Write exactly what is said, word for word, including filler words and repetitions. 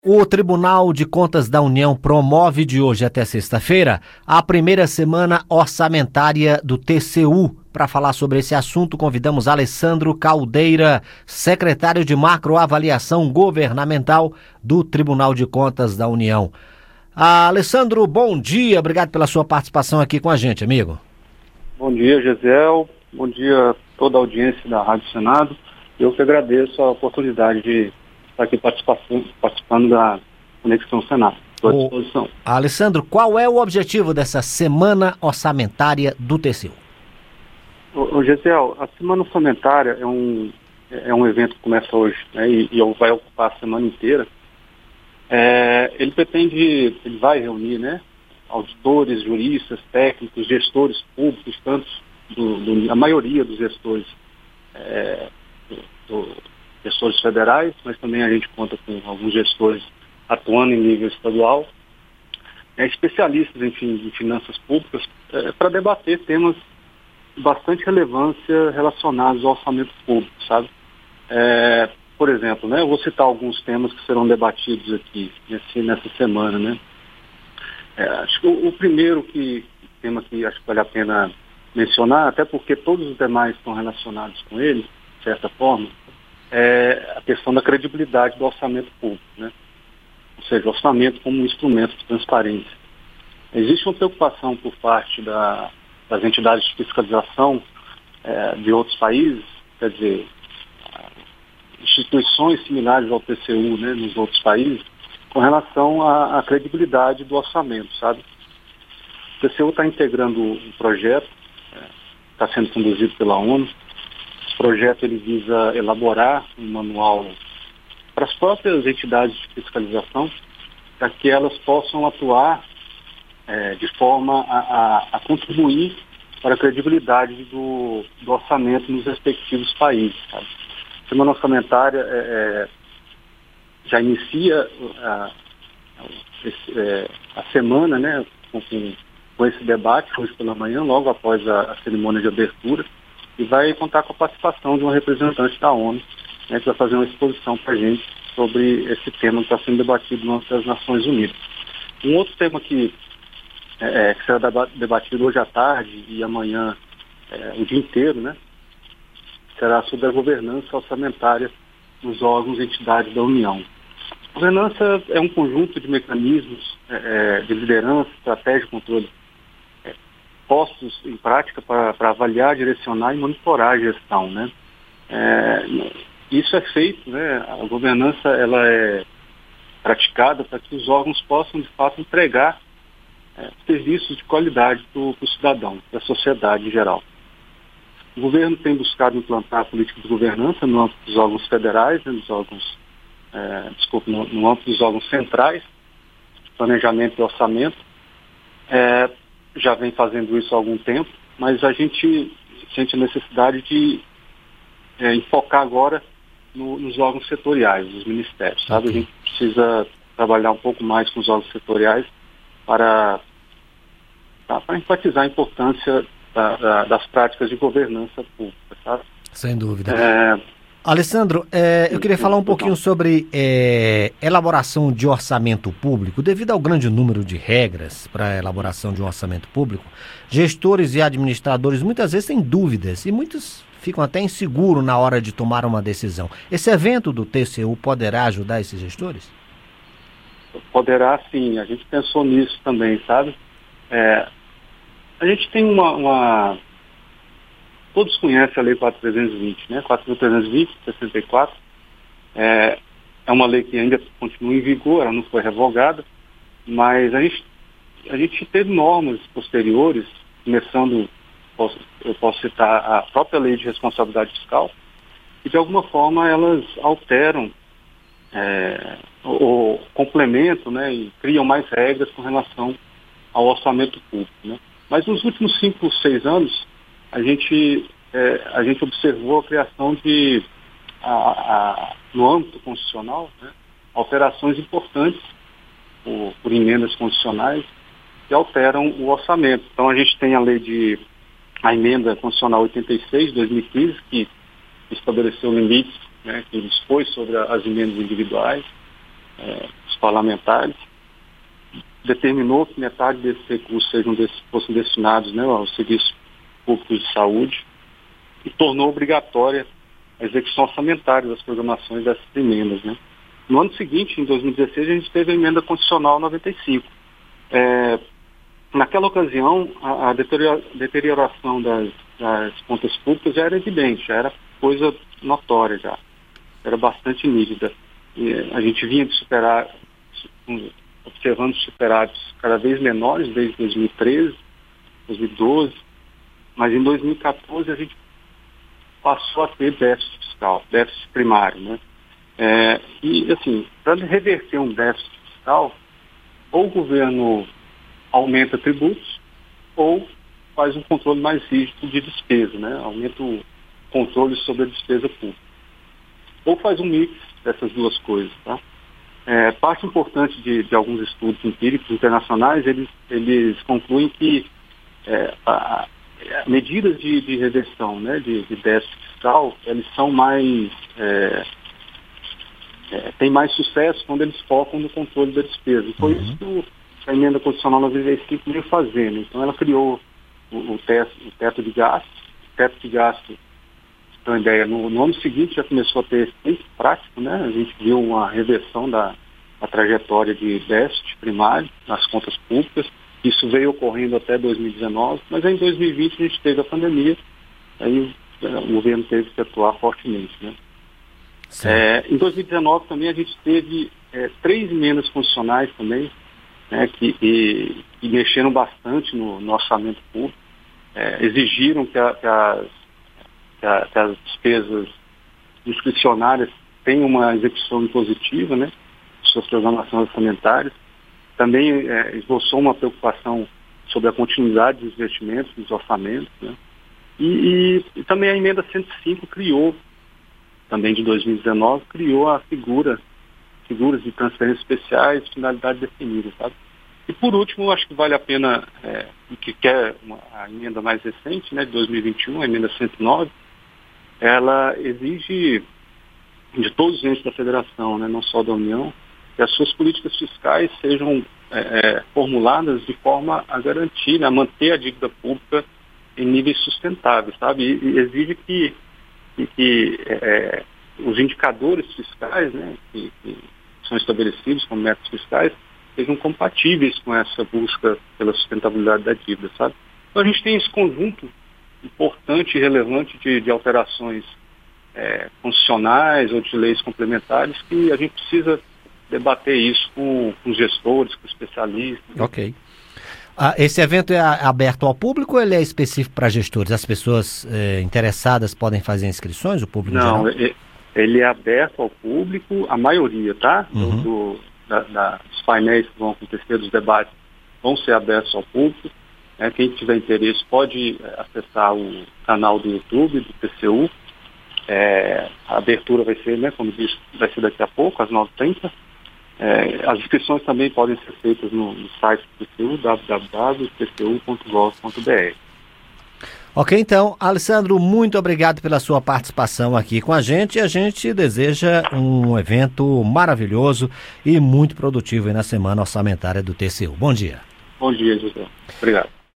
O Tribunal de Contas da União promove de hoje até sexta-feira a primeira semana orçamentária do T C U. Para falar sobre esse assunto, convidamos Alessandro Caldeira, secretário de Macroavaliação Governamental do Tribunal de Contas da União. Ah, Alessandro, bom dia, obrigado pela sua participação aqui com a gente, amigo. Bom dia, Gisele, bom dia a toda a audiência da Rádio Senado. Eu que agradeço a oportunidade de estar aqui participando, participando da Conexão Senado. Estou à disposição. Alessandro, qual é o objetivo dessa semana orçamentária do T C U? Ô, ô Gisele, a semana orçamentária é um, é um evento que começa hoje, né, e, e vai ocupar a semana inteira. É, ele pretende, ele vai reunir, né, auditores, juristas, técnicos, gestores públicos, tanto do, do, a maioria dos gestores, é, do, do, gestores federais, mas também a gente conta com alguns gestores atuando em nível estadual, é, especialistas, enfim, em finanças públicas, é, para debater temas de bastante relevância relacionados ao orçamento público, sabe? É, por exemplo, né, eu vou citar alguns temas que serão debatidos aqui nesse, nessa semana, né? É, acho que o, o primeiro que, tema que acho que vale a pena mencionar, até porque todos os demais estão relacionados com ele, de certa forma, é a questão da credibilidade do orçamento público, né? Ou seja, o orçamento como um instrumento de transparência. Existe uma preocupação por parte da, das entidades de fiscalização é, de outros países, quer dizer, instituições similares ao T C U, né, nos outros países, com relação à, à credibilidade do orçamento, sabe? O T C U está integrando um projeto, está é, sendo conduzido pela ONU. Esse projeto ele visa elaborar um manual para as próprias entidades de fiscalização, para que elas possam atuar é, de forma a, a, a contribuir para a credibilidade do, do orçamento nos respectivos países, sabe? A semana orçamentária é, é, já inicia a, a, a semana, né, com, com esse debate, hoje pela manhã, logo após a, a cerimônia de abertura, e vai contar com a participação de uma representante da ONU, né, que vai fazer uma exposição para a gente sobre esse tema que está sendo debatido nas Nações Unidas. Um outro tema que, é, que será debatido hoje à tarde e amanhã é, o dia inteiro, né, será sobre a governança orçamentária nos órgãos e entidades da União. A governança é um conjunto de mecanismos é, de liderança, estratégia e controle é, postos em prática para, para avaliar, direcionar e monitorar a gestão, né? É, isso é feito, né? A governança ela é praticada para que os órgãos possam, de fato, entregar é, serviços de qualidade para o cidadão, para a sociedade em geral. O governo tem buscado implantar a política de governança no âmbito dos órgãos federais, né, nos órgãos, é, desculpa, no, no âmbito dos órgãos centrais, planejamento e orçamento. É, já vem fazendo isso há algum tempo, mas a gente sente a necessidade de é, enfocar agora no, nos órgãos setoriais, nos ministérios, sabe? A gente precisa trabalhar um pouco mais com os órgãos setoriais para, para enfatizar a importância Da, da, das práticas de governança pública, sabe? Sem dúvida. É... Alessandro, é, eu queria falar um pouquinho sobre é, elaboração de orçamento público. Devido ao grande número de regras para a elaboração de um orçamento público, gestores e administradores muitas vezes têm dúvidas e muitos ficam até inseguros na hora de tomar uma decisão. Esse evento do T C U poderá ajudar esses gestores? Poderá sim, a gente pensou nisso também, sabe? É... A gente tem uma, uma... Todos conhecem a Lei quatro mil trezentos e vinte, né? quatro mil trezentos e vinte, sessenta e quatro. É, é uma lei que ainda continua em vigor, ela não foi revogada, mas a gente, a gente teve normas posteriores, começando, posso, eu posso citar a própria Lei de Responsabilidade Fiscal, que de alguma forma elas alteram é, o, o complemento, né? E criam mais regras com relação ao orçamento público, né? Mas nos últimos cinco, seis anos, a gente, é, a gente observou a criação de, a, a, no âmbito constitucional, né, alterações importantes por, por emendas constitucionais que alteram o orçamento. Então a gente tem a lei de, a emenda constitucional oitenta e seis de dois mil e quinze, que estabeleceu limites, né, que dispôs sobre as emendas individuais, é, parlamentares, determinou que metade desses recursos sejam des, fossem destinados, né, aos serviços públicos de saúde e tornou obrigatória a execução orçamentária das programações dessas emendas, né. No ano seguinte, em dois mil e dezesseis, a gente teve a emenda constitucional noventa e cinco. É, naquela ocasião, a, a deteriora, deterioração das, das contas públicas já era evidente, já era coisa notória, já era bastante nítida. E a gente vinha de superar, observando superávites cada vez menores desde dois mil e treze, dois mil e doze, mas em dois mil e quatorze a gente passou a ter déficit fiscal, déficit primário, né? É, e, assim, para reverter um déficit fiscal, ou o governo aumenta tributos, ou faz um controle mais rígido de despesa, né? Aumenta o controle sobre a despesa pública. Ou faz um mix dessas duas coisas, tá? É, parte importante de, de alguns estudos empíricos internacionais, eles, eles concluem que é, a, a medidas de, de reversão, né, de, de déficit fiscal, eles são mais... É, é, tem mais sucesso quando eles focam no controle da despesa. E foi uhum. isso que a emenda constitucional noventa e cinco veio fazendo. Então ela criou o, o, teto, o teto de gastos, o teto de gastos, então, ideia, no, no ano seguinte já começou a ter efeito prático, né? A gente viu uma reversão da, da trajetória de déficit primário nas contas públicas. Isso veio ocorrendo até dois mil e dezenove, mas aí em dois mil e vinte a gente teve a pandemia, aí o governo teve que atuar fortemente, né? É, em dois mil e dezenove também a gente teve é, três emendas constitucionais também, né, que, e, que mexeram bastante no, no orçamento público, é, exigiram que, a, que as Que, a, que as despesas discricionárias tenham uma execução impositiva, né, de suas programações orçamentárias. Também é, esboçou uma preocupação sobre a continuidade dos investimentos, dos orçamentos, né. E, e, e também a emenda cento e cinco criou, também de dois mil e dezenove, criou a figura, figuras de transferências especiais, finalidade definida, sabe? E por último, acho que vale a pena, é, que quer uma, a emenda mais recente, né, de dois mil e vinte e um, a emenda cento e nove, ela exige de todos os entes da federação, né, não só da União, que as suas políticas fiscais sejam é, é, formuladas de forma a garantir, né, a manter a dívida pública em níveis sustentáveis, sabe? E, e exige que, que, que é, os indicadores fiscais, né, que, que são estabelecidos como métodos fiscais, sejam compatíveis com essa busca pela sustentabilidade da dívida, sabe? Então a gente tem esse conjunto importante e relevante de, de alterações é, constitucionais ou de leis complementares que a gente precisa debater isso com, com os gestores, com os especialistas. Ok. Ah, esse evento é aberto ao público ou ele é específico para gestores? As pessoas é, interessadas podem fazer inscrições, o público Não, geral? ele é aberto ao público, a maioria, tá? Uhum. Do, do, da, da, dos painéis que vão acontecer, dos debates, vão ser abertos ao público. É, quem tiver interesse pode acessar o canal do YouTube do T C U. É, a abertura vai ser, né, como disse, vai ser daqui a pouco, às nove e trinta. É, as inscrições também podem ser feitas no, no site do T C U, w w w ponto t c u ponto gov ponto b r. Ok, então, Alessandro, muito obrigado pela sua participação aqui com a gente. A gente deseja um evento maravilhoso e muito produtivo aí na semana orçamentária do T C U. Bom dia. Bom dia, José. Obrigado.